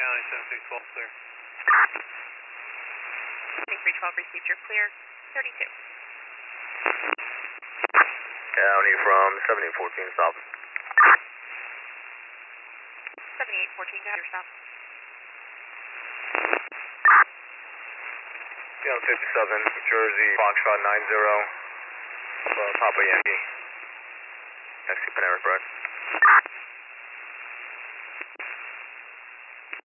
County 7612 clear. 2312 received your clear, 32. County from 7814 stop. 7814, got your stop. Down 57, Jersey, Foxtrot 90, Papa Yankee. Taxi Panera Bread.